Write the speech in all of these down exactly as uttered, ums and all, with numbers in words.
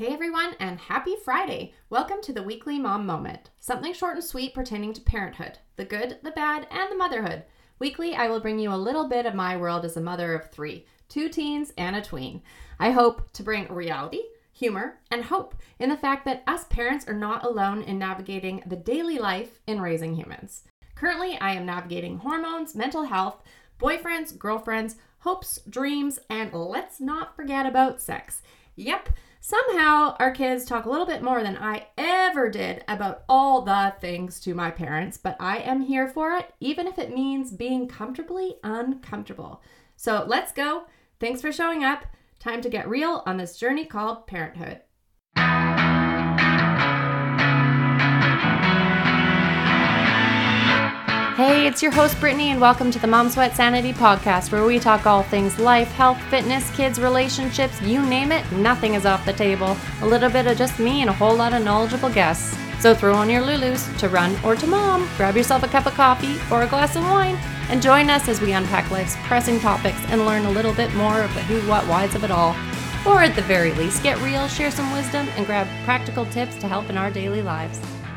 Hey everyone, and happy Friday! Welcome to the Weekly Mom Moment. Something short and sweet pertaining to parenthood, the good, the bad, and the motherhood. Weekly, I will bring you a little bit of my world as a mother of three, two teens and a tween. I hope to bring reality, humor, and hope in the fact that us parents are not alone in navigating the daily life in raising humans. Currently, I am navigating hormones, mental health, boyfriends, girlfriends, hopes, dreams, and let's not forget about sex. Yep, somehow our kids talk a little bit more than I ever did about all the things to my parents, but I am here for it, even if it means being comfortably uncomfortable. So let's go. Thanks for showing up. Time to get real on this journey called parenthood. Hey, it's your host Brittany, and welcome to the Mom Sweat Sanity podcast, where we talk all things life, health, fitness, kids, relationships, you name it, nothing is off the table. A little bit of just me and a whole lot of knowledgeable guests. So throw on your Lulus to run or to mom, grab yourself a cup of coffee or a glass of wine, and join us as we unpack life's pressing topics and learn a little bit more of the who, what, whys of it all. Or at the very least, get real, share some wisdom, and grab practical tips to help in our daily lives.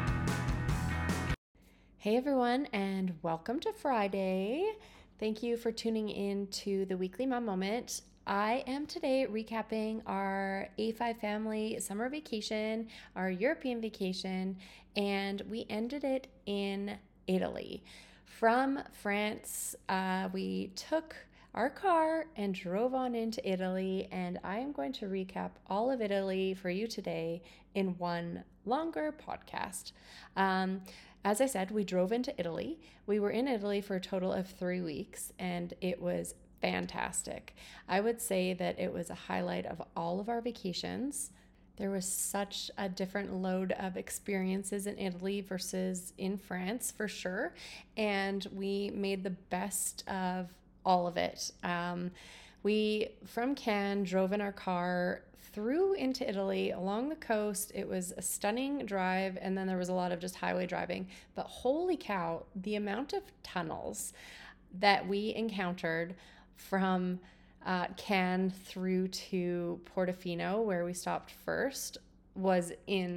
Hey everyone, and welcome to Friday. Thank you for tuning in to the Weekly Mom Moment. I am today recapping our A five family summer vacation, our European vacation, and we ended it in Italy. From France, uh, we took our car and drove on into Italy, and I am going to recap all of Italy for you today in one longer podcast. Um, As I said, we drove into Italy. We were in Italy for a total of three weeks, and it was fantastic. I would say that it was a highlight of all of our vacations. There was such a different load of experiences in Italy versus in France, for sure, and we made the best of all of it. Um, we, from Cannes, drove in our car through into Italy along the coast. It was a stunning drive, and then there was a lot of just highway driving. But holy cow, the amount of tunnels that we encountered from uh, Cannes through to Portofino, where we stopped first, was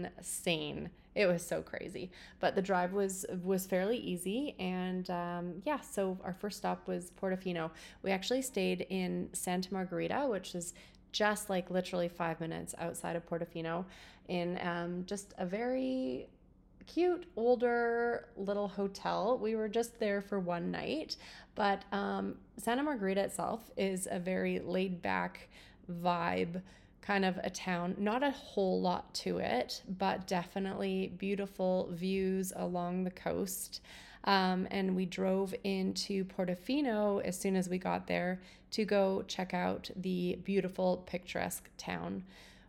insane. It was so crazy, but the drive was was fairly easy, and um, yeah, so our first stop was Portofino. We actually stayed in Santa Margherita, which is just like literally five minutes outside of Portofino, in um, just a very cute, older little hotel. We were just there for one night, but um, Santa Margherita itself is a very laid back vibe kind of a town. Not a whole lot to it, but definitely beautiful views along the coast. Um, and we drove into Portofino as soon as we got there to go check out the beautiful, picturesque town.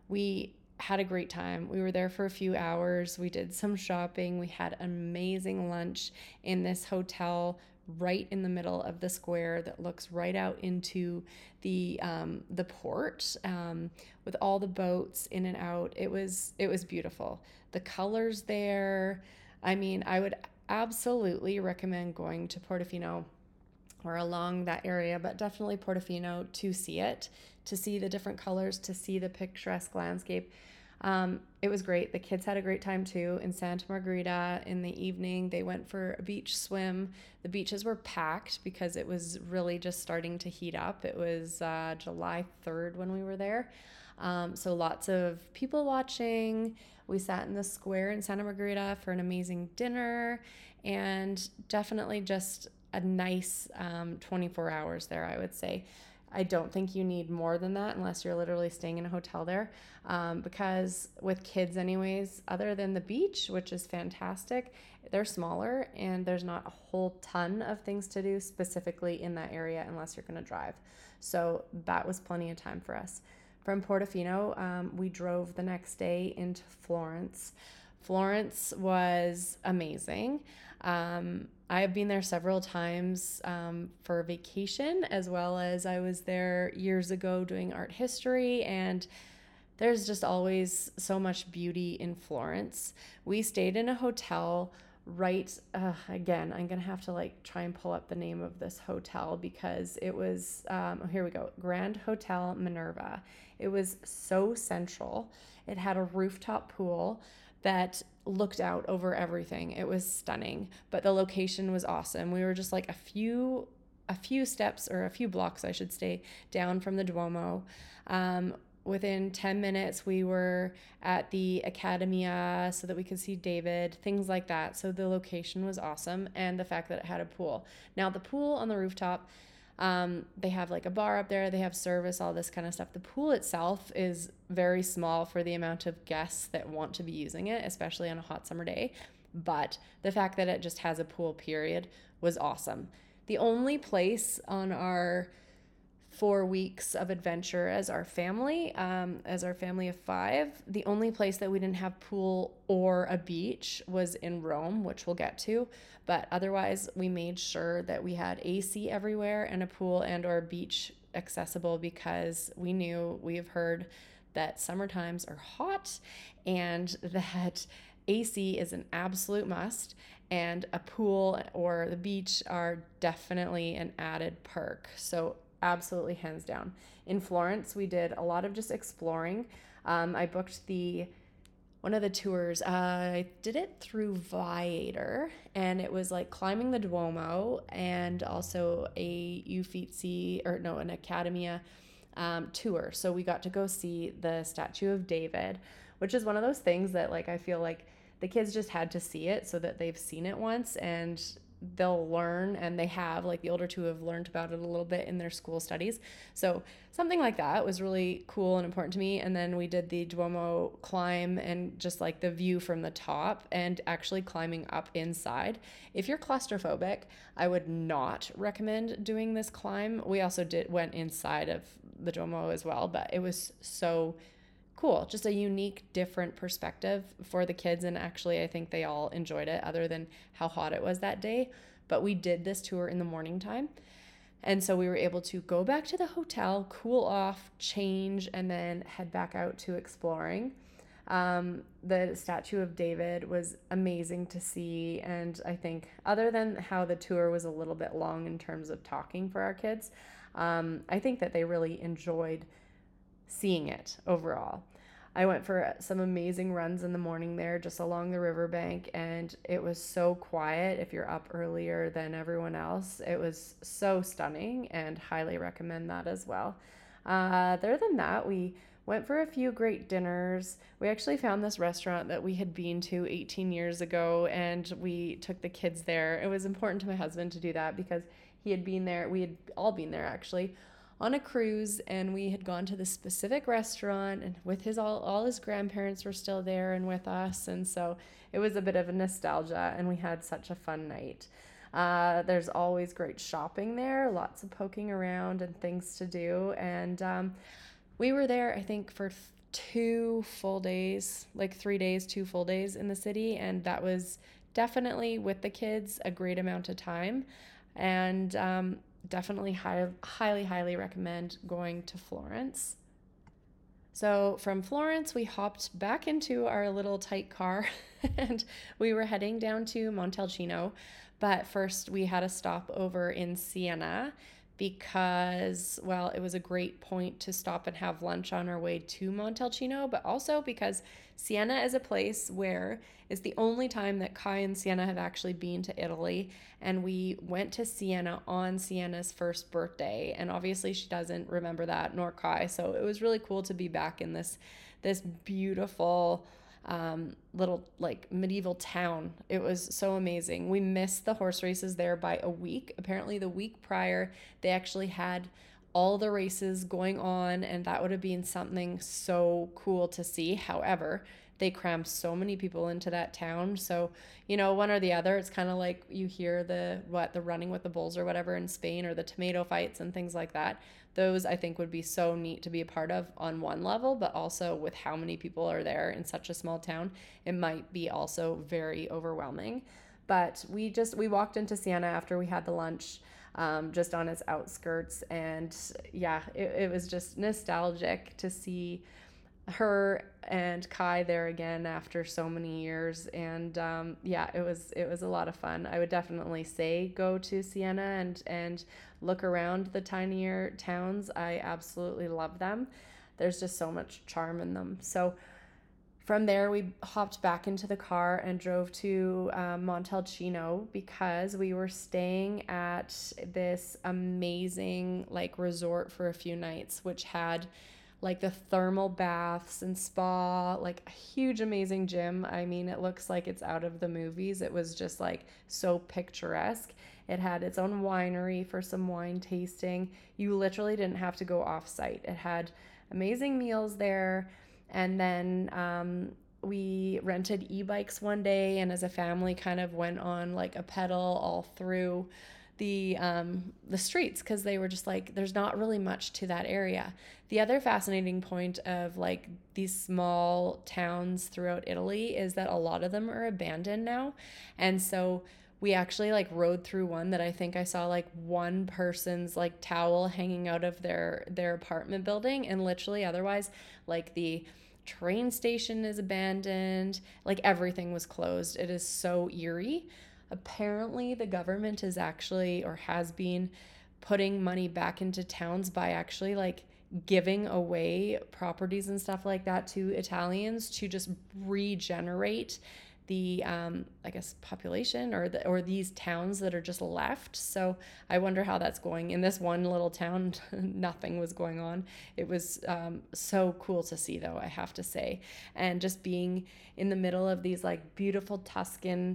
We had a great time. We were there for a few hours. We did some shopping. We had an amazing lunch in this hotel right in the middle of the square that looks right out into the um, the port, um, with all the boats in and out. It was it was beautiful. The colors there. I mean, I would absolutely recommend going to Portofino or along that area, but definitely Portofino to see it, to see the different colors, to see the picturesque landscape. Um, it was great. The kids had a great time too. In Santa Margherita in the evening, they went for a beach swim. The beaches were packed because it was really just starting to heat up. It was uh, July third when we were there. Um, so lots of people watching. We sat in the square in Santa Margherita for an amazing dinner, and definitely just a nice um, twenty-four hours there, I would say. I don't think you need more than that unless you're literally staying in a hotel there, um, because with kids anyways, other than the beach, which is fantastic, they're smaller and there's not a whole ton of things to do specifically in that area unless you're going to drive. So that was plenty of time for us. From Portofino, um, we drove the next day into Florence. Florence was amazing. Um, I have been there several times um, for vacation, as well as I was there years ago doing art history, and there's just always so much beauty in Florence. We stayed in a hotel right, uh, again, I'm gonna have to like try and pull up the name of this hotel because it was, um, oh, here we go, Grand Hotel Minerva. It was so central. It had a rooftop pool that looked out over everything. It was stunning, but the location was awesome. We were just like a few a few steps, or a few blocks I should say, down from the Duomo. Um, within ten minutes we were at the Accademia so that we could see David, things like that. So the location was awesome, and the fact that it had a pool. Now the pool on the rooftop, um, they have like a bar up there, they have service, all this kind of stuff. The pool itself is very small for the amount of guests that want to be using it, especially on a hot summer day. But the fact that it just has a pool period was awesome. The only place on our four weeks of adventure as our family, um, as our family of five, the only place that we didn't have pool or a beach was in Rome, which we'll get to. But otherwise, we made sure that we had A C everywhere and a pool and or a beach accessible, because we knew, we have heard that summer times are hot and that A C is an absolute must, and a pool or the beach are definitely an added perk. So absolutely, hands down. In Florence, we did a lot of just exploring. Um, I booked the one of the tours. Uh, I did it through Viator, and it was like climbing the Duomo and also a Uffizi, or no, an Accademia um, tour. So we got to go see the Statue of David, which is one of those things that like I feel like the kids just had to see it so that they've seen it once and they'll learn, and they have, like the older two have learned about it a little bit in their school studies. So something like that was really cool and important to me. And then we did the Duomo climb and just like the view from the top and actually climbing up inside. If you're claustrophobic, I would not recommend doing this climb. We also did went inside of the Duomo as well, but it was so cool. Just a unique, different perspective for the kids. And actually, I think they all enjoyed it, other than how hot it was that day. But we did this tour in the morning time. And so we were able to go back to the hotel, cool off, change, and then head back out to exploring. Um, the Statue of David was amazing to see. And I think, other than how the tour was a little bit long in terms of talking for our kids, um, I think that they really enjoyed seeing it overall. I went for some amazing runs in the morning there, just along the riverbank, and it was so quiet. If you're up earlier than everyone else, it was so stunning, and highly recommend that as well. Uh, other than that, we went for a few great dinners. We actually found this restaurant that we had been to eighteen years ago, and we took the kids there. It was important to my husband to do that because he had been there, we had all been there actually, on a cruise, and we had gone to this specific restaurant, and with his all, all his grandparents were still there and with us, and so it was a bit of a nostalgia, and we had such a fun night. Uh, there's always great shopping there, lots of poking around and things to do, and um, we were there, I think, for two full days, like three days, two full days in the city, and that was definitely, with the kids, a great amount of time, and um, definitely high, highly, highly recommend going to Florence. So from Florence, we hopped back into our little tight car and we were heading down to Montalcino. But first we had a stop over in Siena because, well, it was a great point to stop and have lunch on our way to Montalcino, but also because Siena is a place where it's the only time that Kai and Sienna have actually been to Italy, and we went to Siena on Sienna's first birthday, and obviously she doesn't remember that, nor Kai, so it was really cool to be back in this this beautiful um, little like medieval town. It was so amazing. We missed the horse races there by a week. Apparently the week prior they actually had all the races going on, and that would have been something so cool to see. However, they crammed so many people into that town, so you know, one or the other. It's kind of like you hear the what the running with the bulls or whatever in Spain, or the tomato fights and things like that. Those I think would be so neat to be a part of on one level, but also with how many people are there in such a small town, it might be also very overwhelming. But we just we walked into Siena after we had the lunch, um, just on its outskirts, and yeah, it, it was just nostalgic to see her and Kai there again after so many years. And um, yeah, it was it was a lot of fun. I would definitely say go to Siena and and look around the tinier towns. I absolutely love them. There's just so much charm in them. So from there, we hopped back into the car and drove to um, Montalcino because we were staying at this amazing like resort for a few nights, which had like the thermal baths and spa, like a huge, amazing gym. I mean, it looks like it's out of the movies. It was just like so picturesque. It had its own winery for some wine tasting. You literally didn't have to go off site. It had amazing meals there. And then um, we rented e-bikes one day, and as a family kind of went on like a pedal all through the um, the streets because they were just like, there's not really much to that area. The other fascinating point of like these small towns throughout Italy is that a lot of them are abandoned now. And so we actually like rode through one that I think I saw like one person's like towel hanging out of their their apartment building, and literally otherwise like the train station is abandoned, like everything was closed. It is so eerie. Apparently the government is actually or has been putting money back into towns by actually like giving away properties and stuff like that to Italians to just regenerate the um, I guess population or the, or these towns that are just left. So I wonder how that's going. In this one little town, nothing was going on. It was um, so cool to see, though, I have to say. And just being in the middle of these like beautiful Tuscan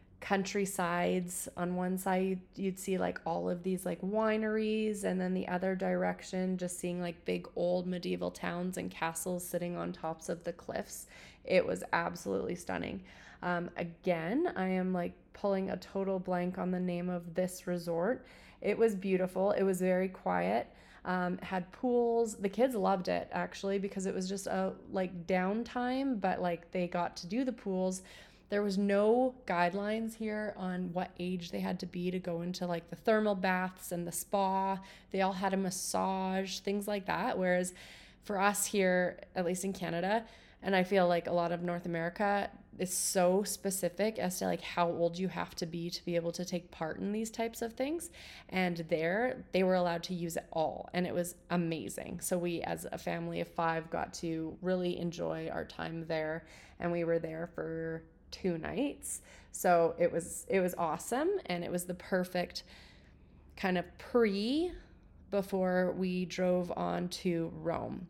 countrysides. On one side you'd see like all of these like wineries, and then the other direction just seeing like big old medieval towns and castles sitting on tops of the cliffs. It was absolutely stunning. Um, again, I am like pulling a total blank on the name of this resort. It was beautiful. It was very quiet. Um, had pools. The kids loved it actually because it was just a like downtime, but like they got to do the pools. There was no guidelines here on what age they had to be to go into like the thermal baths and the spa. They all had a massage, things like that. Whereas for us here, at least in Canada, and I feel like a lot of North America, is so specific as to like how old you have to be to be able to take part in these types of things. And there they were allowed to use it all, and it was amazing. So we as a family of five got to really enjoy our time there, and we were there for two nights. So it was it was awesome, and it was the perfect kind of pre before we drove on to Rome.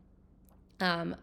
Um,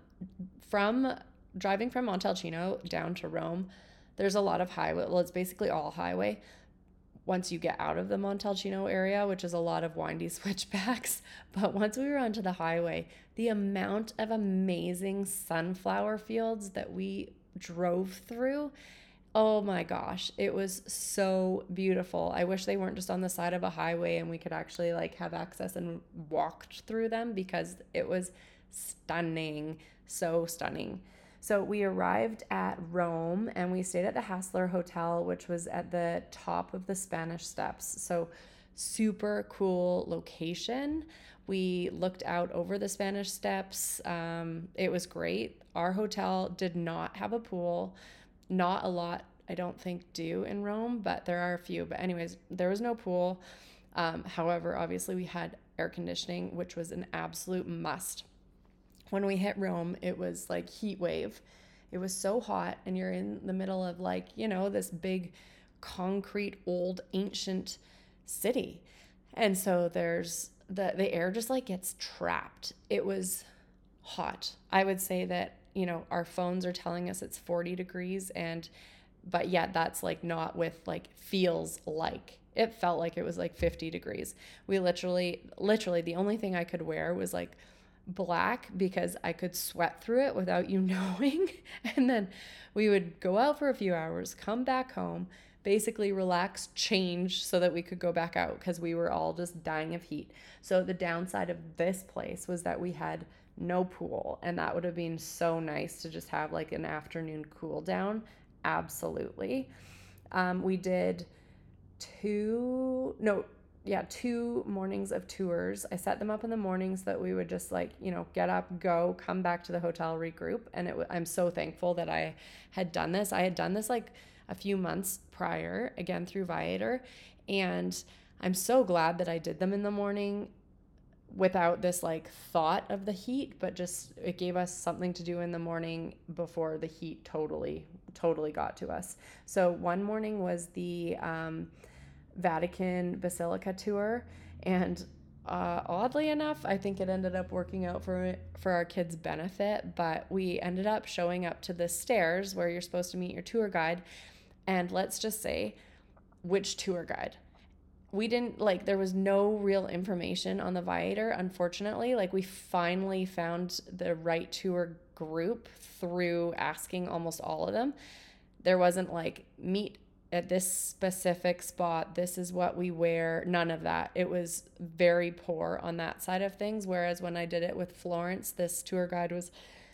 from driving from Montalcino down to Rome, there's a lot of highway. Well, it's basically all highway once you get out of the Montalcino area, which is a lot of windy switchbacks. But once we were onto the highway, the amount of amazing sunflower fields that we drove through, oh my gosh, it was so beautiful. I wish they weren't just on the side of a highway and we could actually like have access and walked through them, because it was stunning, so stunning. So we arrived at Rome and we stayed at the Hassler Hotel, which was at the top of the Spanish Steps. So super cool location. We looked out over the Spanish Steps. Um, it was great. Our hotel did not have a pool. Not a lot, I don't think, do in Rome, but there are a few. But anyways, there was no pool. Um, however, obviously we had air conditioning, which was an absolute must. When we hit Rome, it was like heat wave. It was so hot, and you're in the middle of like, you know, this big concrete, old, ancient city. And so there's the, the air just like gets trapped. It was hot. I would say that, you know, our phones are telling us it's forty degrees, and, but yet that's like not with like feels like. It felt like it was like fifty degrees. We literally, literally the only thing I could wear was like black because I could sweat through it without you knowing. And then we would go out for a few hours, come back home, basically relax, change so that we could go back out because we were all just dying of heat. So the downside of this place was that we had no pool, and that would have been so nice to just have like an afternoon cool down. Absolutely. Um, we did two, no, yeah, two mornings of tours. I set them up in the mornings that we would just like, you know, get up, go, come back to the hotel, regroup. And it, I'm so thankful that I had done this. I had done this like a few months prior, again through Viator. And I'm so glad that I did them in the morning without this like thought of the heat, but just it gave us something to do in the morning before the heat totally, totally got to us. So one morning was the, um, Vatican Basilica tour, and uh, oddly enough, I think it ended up working out for for our kids' benefit. But we ended up showing up to the stairs where you're supposed to meet your tour guide, and let's just say, which tour guide? We didn't like. There was no real information on the Viator, unfortunately. Like we finally found the right tour group through asking almost all of them. There wasn't like meet at this specific spot, this is what we wear, none of that. It was very poor on that side of things. Whereas when I did it with Florence, this tour guide was,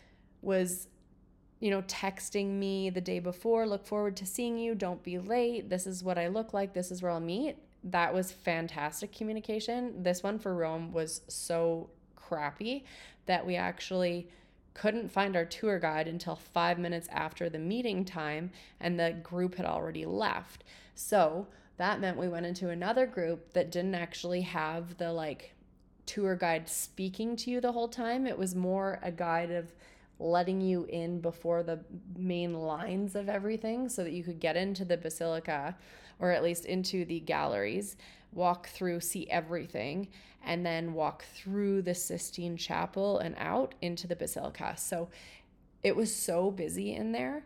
was, you know, texting me the day before, look forward to seeing you, don't be late, this is what I look like, this is where I'll meet. That was fantastic communication. This one for Rome was so crappy that we actually couldn't find our tour guide until five minutes after the meeting time, and the group had already left. So that meant we went into another group that didn't actually have the like tour guide speaking to you the whole time. It was more a guide of letting you in before the main lines of everything so that you could get into the basilica, or at least into the galleries, walk through, see everything, and then walk through the Sistine Chapel and out into the basilica. So it was so busy in there.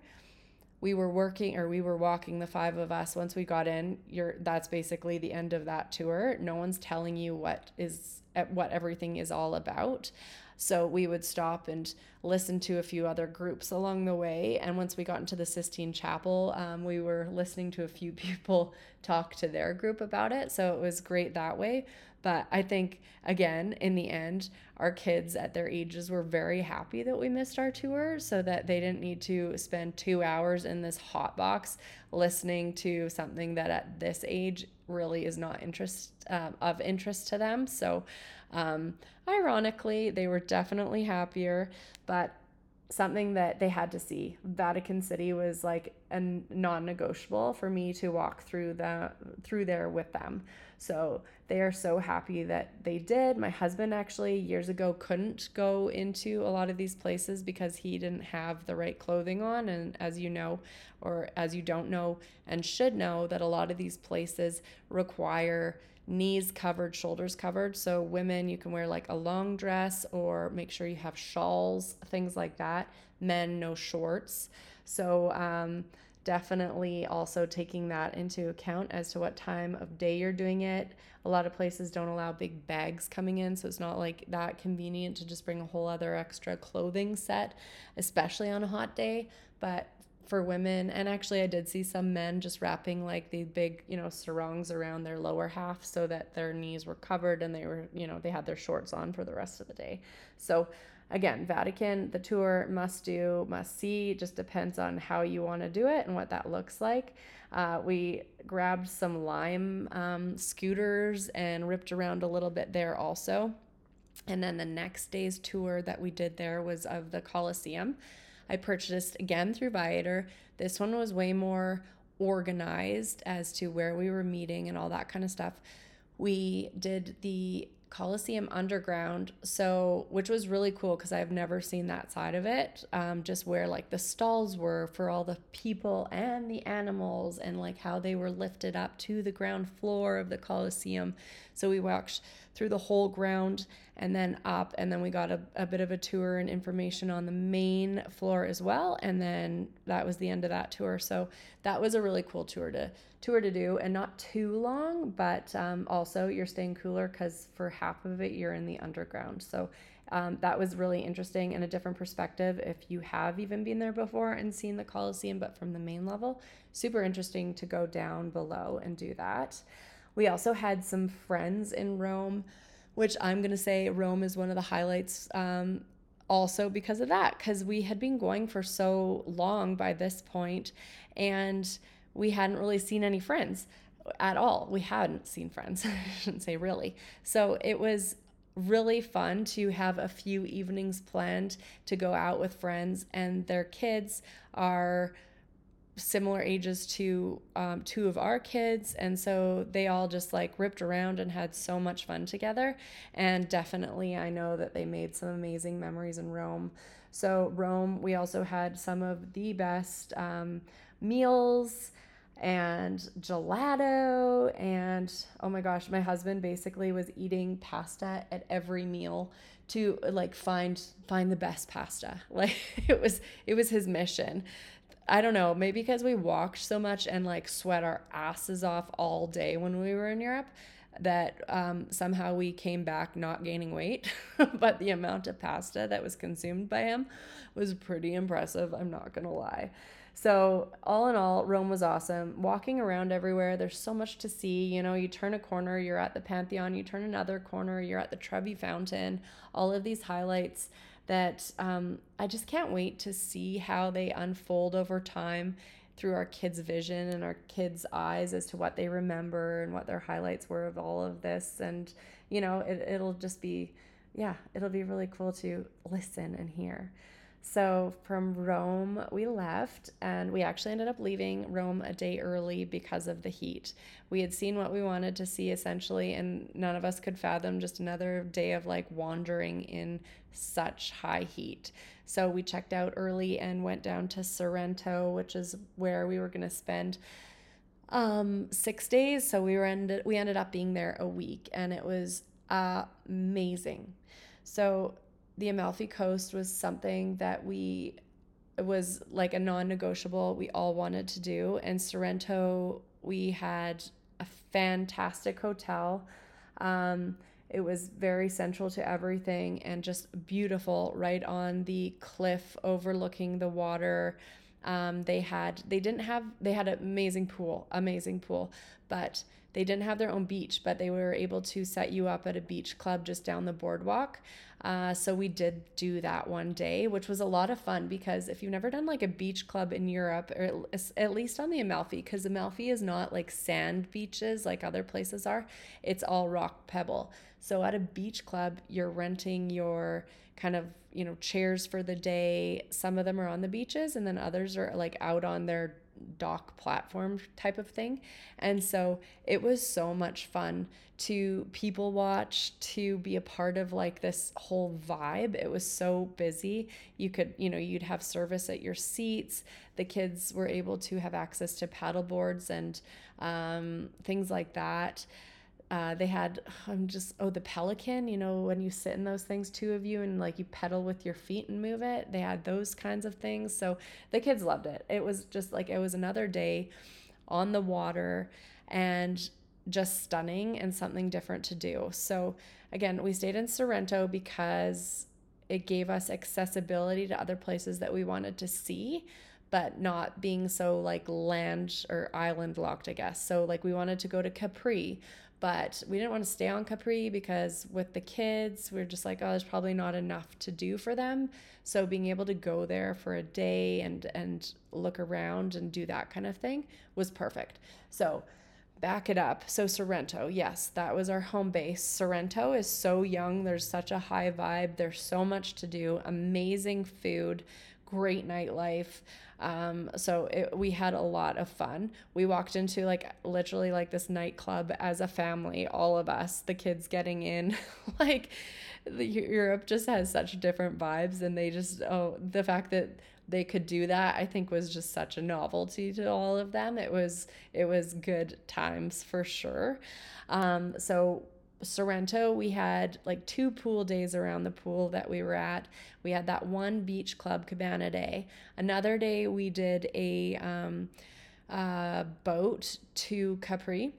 We were working, or we were walking, the five of us. Once we got in, you're that's basically the end of that tour. No one's telling you what is what everything is all about. So we would stop and listen to a few other groups along the way. And once we got into the Sistine Chapel, um, we were listening to a few people talk to their group about it. So it was great that way. But I think, again, in the end, our kids at their ages were very happy that we missed our tour so that they didn't need to spend two hours in this hot box listening to something that at this age really is not interest um, of interest to them. So um, ironically, they were definitely happier, but something that they had to see. Vatican City was like a non-negotiable for me to walk through the through there with them. So they are so happy that they did. My husband actually years ago couldn't go into a lot of these places because he didn't have the right clothing on. And as you know, or as you don't know and should know, that a lot of these places require knees covered, shoulders covered. So women, you can wear like a long dress or make sure you have shawls, things like that. Men, no shorts. So um, definitely also taking that into account as to what time of day you're doing it. A lot of places don't allow big bags coming in, so it's not like that convenient to just bring a whole other extra clothing set, especially on a hot day. But for women, and actually I did see some men just wrapping like the big, you know, sarongs around their lower half so that their knees were covered and they were, you know, they had their shorts on for the rest of the day. So again, Vatican, the tour, must do, must see, just depends on how you want to do it and what that looks like. Uh, we grabbed some Lime um, scooters and ripped around a little bit there also. And then the next day's tour that we did there was of the Colosseum. I purchased again through Viator. This one was way more organized as to where we were meeting and all that kind of stuff. We did the Colosseum Underground, so which was really cool because I've never seen that side of it. Um, just where like the stalls were for all the people and the animals, and like how they were lifted up to the ground floor of the Colosseum. So we walked through the whole ground and then up, and then we got a, a bit of a tour and information on the main floor as well. And then that was the end of that tour. So that was a really cool tour to tour to do, and not too long, but um, also you're staying cooler because for half of it you're in the underground. So um, that was really interesting and a different perspective if you have even been there before and seen the Colosseum, but from the main level. Super interesting to go down below and do that. We also had some friends in Rome, which I'm going to say Rome is one of the highlights um, also because of that, because we had been going for so long by this point and we hadn't really seen any friends. at all. We hadn't seen friends. I shouldn't say really. So it was really fun to have a few evenings planned to go out with friends, and their kids are similar ages to um, two of our kids, and so they all just like ripped around and had so much fun together. And definitely I know that they made some amazing memories in Rome. So Rome, we also had some of the best um, meals and gelato, and oh my gosh, my husband basically was eating pasta at every meal to like find find the best pasta. Like it was it was his mission. I don't know, maybe because we walked so much and like sweat our asses off all day when we were in Europe, that um, somehow we came back not gaining weight. But the amount of pasta that was consumed by him was pretty impressive, I'm not gonna lie. So all in all, Rome was awesome. Walking around everywhere, there's so much to see. You know, you turn a corner, you're at the Pantheon, you turn another corner, you're at the Trevi Fountain, all of these highlights that um, I just can't wait to see how they unfold over time through our kids' vision and our kids' eyes as to what they remember and what their highlights were of all of this. And, you know, it, it'll just be, yeah, it'll be really cool to listen and hear. So from Rome, we left, and we actually ended up leaving Rome a day early because of the heat. We had seen what we wanted to see essentially, and none of us could fathom just another day of like wandering in such high heat. So we checked out early and went down to Sorrento, which is where we were going to spend um, six days. So we were ended we ended up being there a week, and it was uh, amazing. So the Amalfi Coast was something that we, it was like a non-negotiable we all wanted to do. And Sorrento, we had a fantastic hotel. Um, it was very central to everything and just beautiful, right on the cliff overlooking the water. Um, they had, they didn't have, they had an amazing pool, amazing pool, but they didn't have their own beach, but they were able to set you up at a beach club just down the boardwalk. Uh, so we did do that one day, which was a lot of fun, because if you've never done like a beach club in Europe, or at least on the Amalfi, because Amalfi is not like sand beaches like other places are, it's all rock pebble. So at a beach club, you're renting your kind of, you know, chairs for the day. Some of them are on the beaches, and then others are like out on their dock platform type of thing. And so it was so much fun to people watch, to be a part of like this whole vibe. It was so busy. You could, you know, you'd have service at your seats. The kids were able to have access to paddle boards and um, things like that. Uh, they had, I'm just, oh, the Pelican, you know, when you sit in those things, two of you, and like you pedal with your feet and move it. They had those kinds of things. So the kids loved it. It was just like, it was another day on the water and just stunning and something different to do. So again, we stayed in Sorrento because it gave us accessibility to other places that we wanted to see, but not being so like land or island locked, I guess. So like we wanted to go to Capri, but we didn't want to stay on Capri because with the kids, we we're just like, oh, there's probably not enough to do for them. So being able to go there for a day and and look around and do that kind of thing was perfect. So back it up. So Sorrento, yes, that was our home base. Sorrento is so young. There's such a high vibe. There's so much to do. Amazing food, great nightlife. Um, so it, we had a lot of fun. We walked into like literally like this nightclub as a family, all of us, the kids getting in. Like the, Europe just has such different vibes, and they just, oh, the fact that they could do that, I think was just such a novelty to all of them. It was, it was good times for sure. Um, so Sorrento, we had like two pool days around the pool that we were at. We had that one beach club cabana day. Another day we did a um, uh, boat to Capri.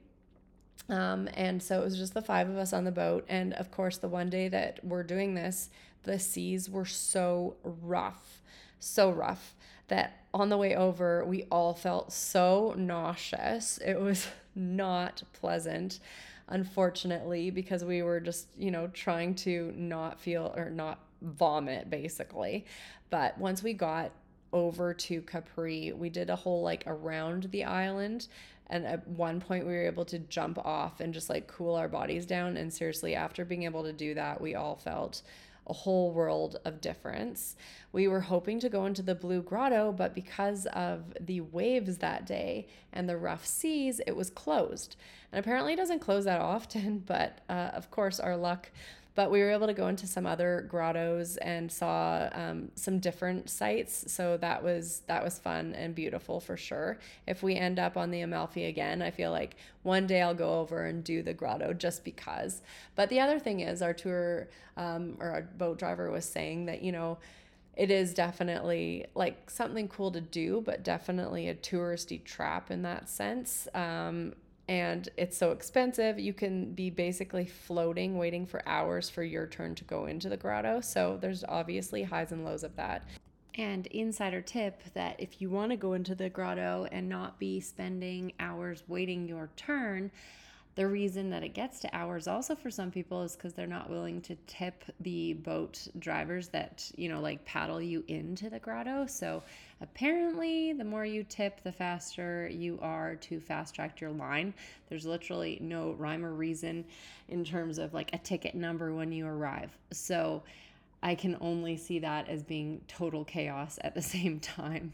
Um, and so it was just the five of us on the boat. And of course, the one day that we're doing this, the seas were so rough, so rough that on the way over, we all felt so nauseous. It was not pleasant, unfortunately, because we were just, you know, trying to not feel or not vomit basically. But once we got over to Capri. We did a whole like around the island. And at one point, we were able to jump off and just like cool our bodies down. And seriously, after being able to do that, we all felt a whole world of difference. We were hoping to go into the Blue Grotto, but because of the waves that day and the rough seas, it was closed. And apparently, it doesn't close that often, but uh, of course, our luck. But we were able to go into some other grottos and saw um, some different sites. So that was that was fun and beautiful for sure. If we end up on the Amalfi again, I feel like one day I'll go over and do the grotto just because. But the other thing is our tour um, or our boat driver was saying that, you know, it is definitely like something cool to do, but definitely a touristy trap in that sense. Um, and it's so expensive. You can be basically floating, waiting for hours for your turn to go into the grotto. So there's obviously highs and lows of that. And insider tip that if you want to go into the grotto and not be spending hours waiting your turn, the reason that it gets to hours also for some people is because they're not willing to tip the boat drivers that, you know, like paddle you into the grotto. So apparently the more you tip, the faster you are to fast track your line. There's literally no rhyme or reason in terms of like a ticket number when you arrive. So I can only see that as being total chaos at the same time.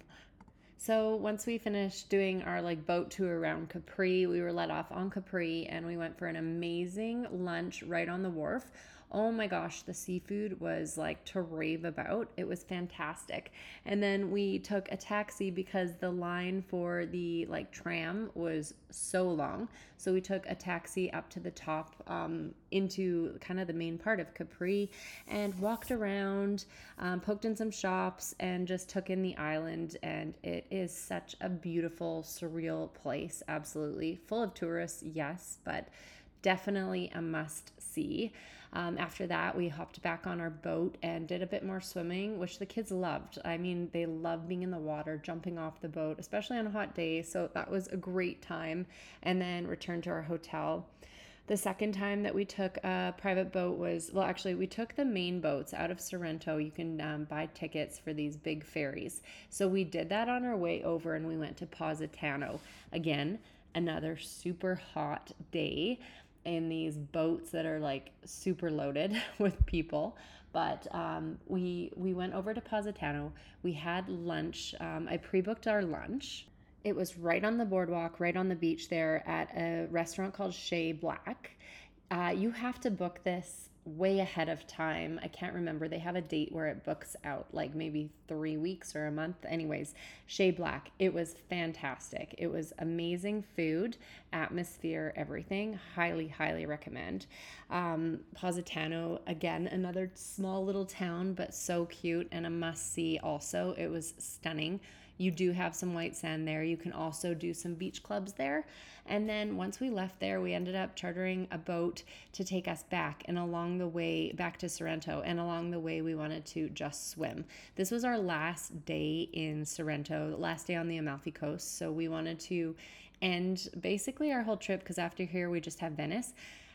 So once we finished doing our like boat tour around Capri, we were let off on Capri and we went for an amazing lunch right on the wharf. Oh my gosh, the seafood was like to rave about. It was fantastic. And then we took a taxi because the line for the like tram was so long. So we took a taxi up to the top um, into kind of the main part of Capri and walked around, um, poked in some shops and just took in the island. And it is such a beautiful, surreal place. Absolutely. Full of tourists, yes, but definitely a must see. Um, after that, we hopped back on our boat and did a bit more swimming, which the kids loved. I mean, they love being in the water, jumping off the boat, especially on a hot day. So that was a great time. And then returned to our hotel. The second time that we took a private boat was, well, actually, we took the main boats out of Sorrento. You can um, buy tickets for these big ferries. So we did that on our way over and we went to Positano. Again, another super hot day in these boats that are like super loaded with people. But um, we we went over to Positano. We had lunch. Um, I pre-booked our lunch. It was right on the boardwalk, right on the beach there at a restaurant called Chez Black. Uh, you have to book this way ahead of time. I can't remember. They have a date where it books out, like maybe three weeks or a month. Anyways, Chez Black. It was fantastic. It was amazing food, atmosphere, everything. Highly, highly recommend. Um, Positano, again, another small little town, but so cute and a must-see also. It was stunning. You do have some white sand there. You can also do some beach clubs there. And then once we left there, we ended up chartering a boat to take us back and along the way back to Sorrento. And along the way, we wanted to just swim. This was our last day in Sorrento, last day on the Amalfi Coast. So we wanted to end basically our whole trip because after here, we just have Venice.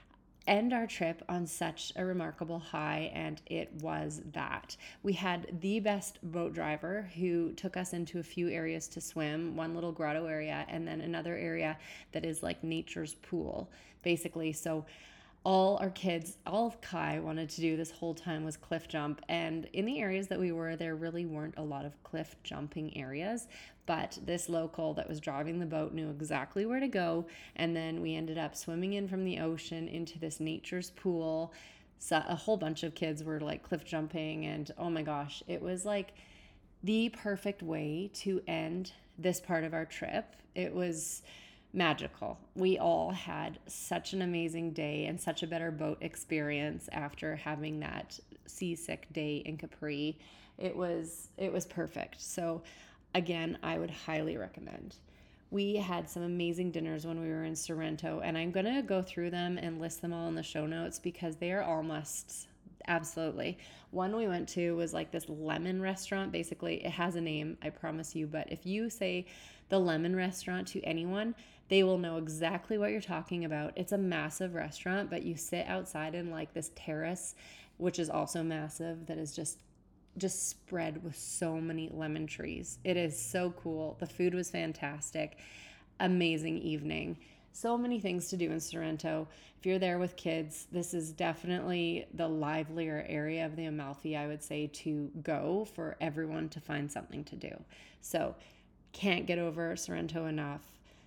End our trip on such a remarkable high, and it was that. We had the best boat driver who took us into a few areas to swim, one little grotto area, and then another area that is like nature's pool, basically. So all our kids, all of Kai wanted to do this whole time was cliff jump. And in the areas that we were, there really weren't a lot of cliff jumping areas. But this local that was driving the boat knew exactly where to go. And then we ended up swimming in from the ocean into this nature's pool. So a whole bunch of kids were like cliff jumping. And oh my gosh, it was like the perfect way to end this part of our trip. It was magical. We all had such an amazing day and such a better boat experience after having that seasick day in Capri. It was it was perfect. So again, I would highly recommend. We had some amazing dinners when we were in Sorrento, and I'm going to go through them and list them all in the show notes because they are all musts. Absolutely. One we went to was like this lemon restaurant. Basically, it has a name, I promise you, but if you say the lemon restaurant to anyone, they will know exactly what you're talking about. It's a massive restaurant, but you sit outside in like this terrace, which is also massive, that is just just spread with so many lemon trees. It is so cool. The food was fantastic. Amazing evening. So many things to do in Sorrento. If you're there with kids, this is definitely the livelier area of the Amalfi, I would say, to go for everyone to find something to do. So can't get over Sorrento enough.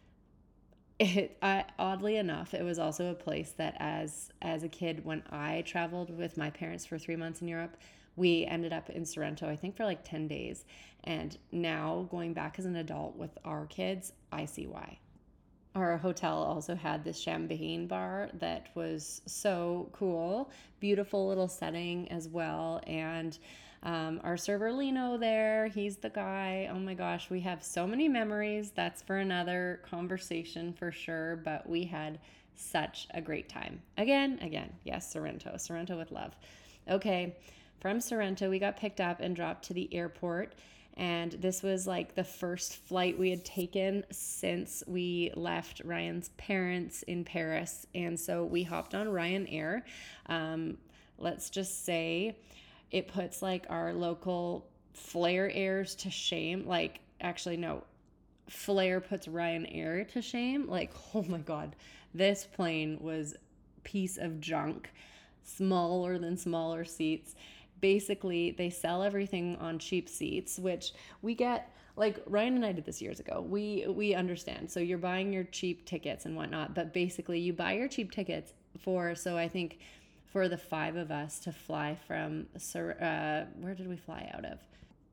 It, I, oddly enough, it was also a place that as as a kid, when I traveled with my parents for three months in Europe, we ended up in Sorrento, I think for like ten days. And now going back as an adult with our kids, I see why. Our hotel also had this champagne bar that was so cool. Beautiful little setting as well. And um, our server Lino there, he's the guy. Oh my gosh, we have so many memories. That's for another conversation for sure. But we had such a great time. Again, again, yes, Sorrento. Sorrento with love. Okay, from Sorrento, we got picked up and dropped to the airport. And this was like the first flight we had taken since we left Ryan's parents in Paris. And so we hopped on Ryanair. Um, let's just say it puts like our local Flair Airs to shame. Like, actually, no, Flair puts Ryanair to shame. Like, oh my God, this plane was a piece of junk, smaller than smaller seats. Basically, they sell everything on cheap seats, which we get. Like Ryan and I did this years ago. We we understand. So you're buying your cheap tickets and whatnot, but basically you buy your cheap tickets for. So I think for the five of us to fly from uh, where did we fly out of?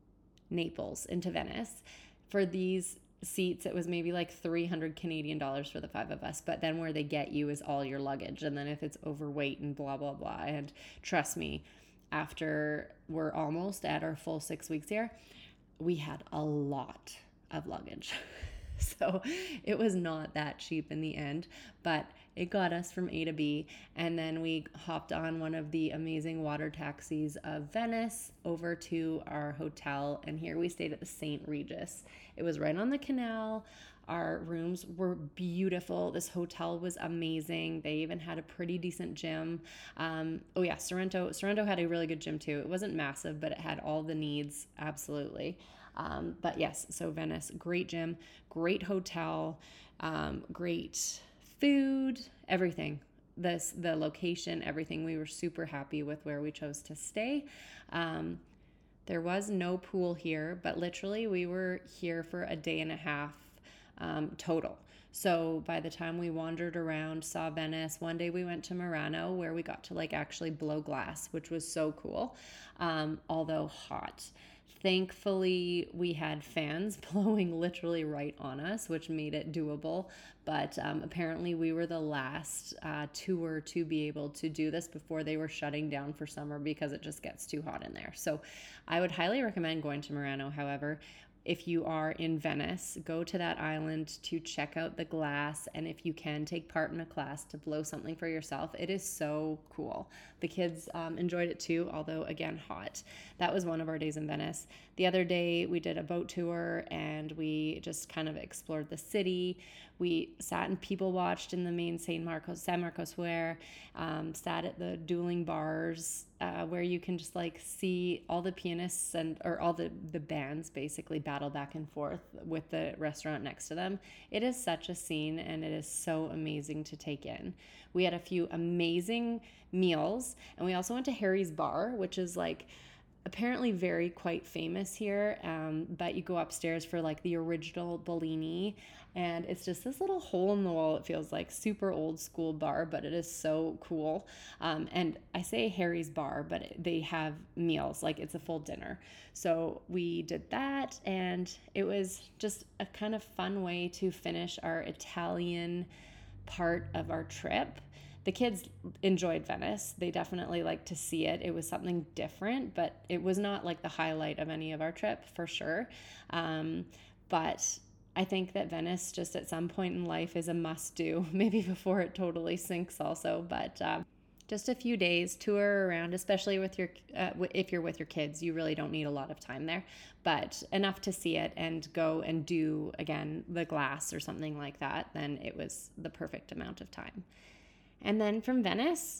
Naples into Venice. For these seats, it was maybe like three hundred Canadian dollars for the five of us. But then where they get you is all your luggage, and then if it's overweight and blah blah blah. And trust me, after we're almost at our full six weeks here, we had a lot of luggage. So it was not that cheap in the end, but it got us from A to B. And then we hopped on one of the amazing water taxis of Venice over to our hotel. And here we stayed at the Saint Regis. It was right on the canal. Our rooms were beautiful. This hotel was amazing. They even had a pretty decent gym. Um, oh yeah, Sorrento. Sorrento had a really good gym too. It wasn't massive, but it had all the needs. Absolutely. Um, but yes, so Venice, great gym, great hotel, um, great food, everything. This, the location, everything. We were super happy with where we chose to stay. Um, there was no pool here, but literally we were here for a day and a half Um, total. So by the time we wandered around, saw Venice, one day we went to Murano where we got to like actually blow glass, which was so cool, um, although hot. Thankfully, we had fans blowing literally right on us, which made it doable. But um, apparently we were the last uh, tour to be able to do this before they were shutting down for summer because it just gets too hot in there. So I would highly recommend going to Murano. However, if you are in Venice, go to that island to check out the glass, and if you can, take part in a class to blow something for yourself. It is so cool. The kids um, enjoyed it too, although again, hot. That was one of our days in Venice. The other day, we did a boat tour and we just kind of explored the city. We sat and people watched in the main San Marcos, San Marcos Square, um, sat at the dueling bars uh, where you can just like see all the pianists and or all the, the bands basically battle back and forth with the restaurant next to them. It is such a scene and it is so amazing to take in. We had a few amazing meals and we also went to Harry's Bar, which is like apparently very quite famous here, um, but you go upstairs for like the original Bellini, and it's just this little hole in the wall. It feels like super old school bar, but it is so cool. Um, and I say Harry's Bar, but they have meals, like it's a full dinner. So we did that, and it was just a kind of fun way to finish our Italian part of our trip. The kids enjoyed Venice. They definitely liked to see it. It was something different, but it was not like the highlight of any of our trip for sure. Um, but I think that Venice just at some point in life is a must do, maybe before it totally sinks also. But um, just a few days, tour around, especially with your uh, if you're with your kids, you really don't need a lot of time there, but enough to see it and go and do, again, the glass or something like that, then it was the perfect amount of time. And then from Venice,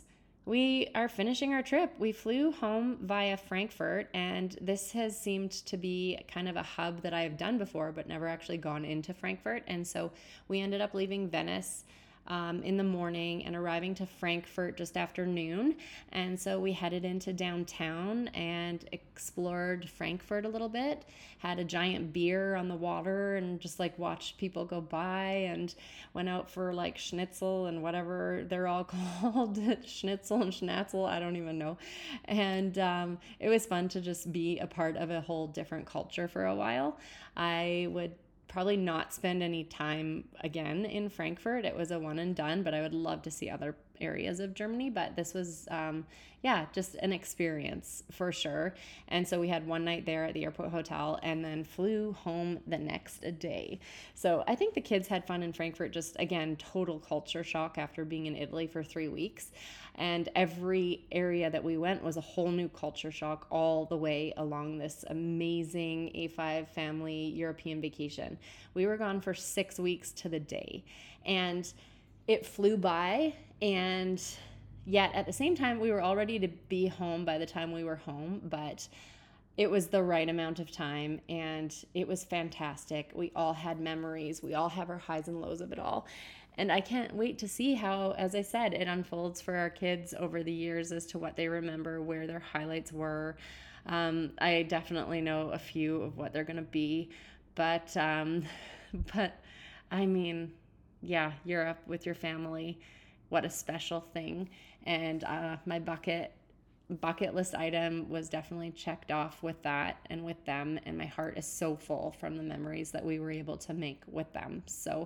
we are finishing our trip. We flew home via Frankfurt, and this has seemed to be kind of a hub that I've done before, but never actually gone into Frankfurt. And so we ended up leaving Venice Um, in the morning and arriving to Frankfurt just after noon. And so we headed into downtown and explored Frankfurt a little bit, had a giant beer on the water and just like watched people go by, and went out for like schnitzel and whatever they're all called, schnitzel and schnatzel, I don't even know. And um, it was fun to just be a part of a whole different culture for a while. I would probably not spend any time again in Frankfurt. It was a one and done, but I would love to see other areas of Germany. But this was, um, yeah, just an experience for sure. And so we had one night there at the airport hotel and then flew home the next day. So I think the kids had fun in Frankfurt. Just, again, total culture shock after being in Italy for three weeks. And every area that we went was a whole new culture shock all the way along this amazing A five family European vacation. We were gone for six weeks to the day, and it flew by. And yet at the same time, we were all ready to be home by the time we were home, but it was the right amount of time, and it was fantastic. We all had memories. We all have our highs and lows of it all. And I can't wait to see how, as I said, it unfolds for our kids over the years as to what they remember, where their highlights were. Um, I definitely know a few of what they're going to be, but, um, but I mean, yeah, Europe with your family, what a special thing. And uh, my bucket bucket list item was definitely checked off with that and with them. And my heart is so full from the memories that we were able to make with them. So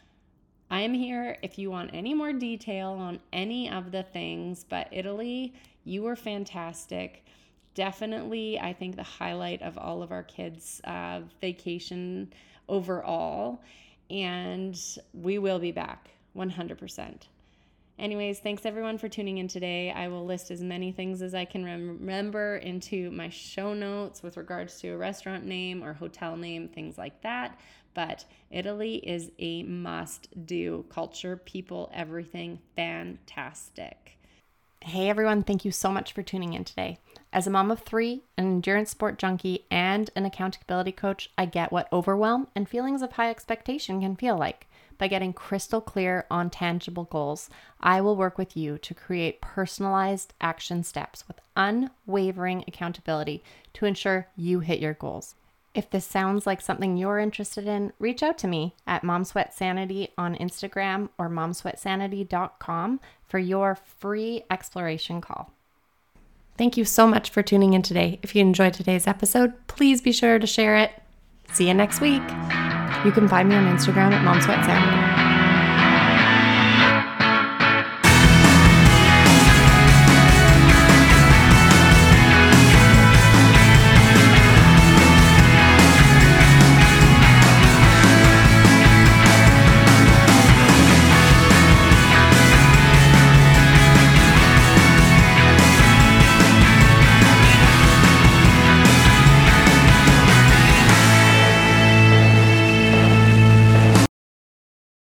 I am here if you want any more detail on any of the things, but Italy, you were fantastic. Definitely, I think the highlight of all of our kids' uh, vacation overall, and we will be back one hundred percent. Anyways, thanks everyone for tuning in today. I will list as many things as I can rem- remember into my show notes with regards to a restaurant name or hotel name, things like that. But Italy is a must-do. Culture, people, everything, fantastic. Hey everyone, thank you so much for tuning in today. As a mom of three, an endurance sport junkie, and an accountability coach, I get what overwhelm and feelings of high expectation can feel like. By getting crystal clear on tangible goals, I will work with you to create personalized action steps with unwavering accountability to ensure you hit your goals. If this sounds like something you're interested in, reach out to me at Mom Sweat Sanity on Instagram or mom sweat sanity dot com for your free exploration call. Thank you so much for tuning in today. If you enjoyed today's episode, please be sure to share it. See you next week. You can find me on Instagram at Mom Sweat Sanity.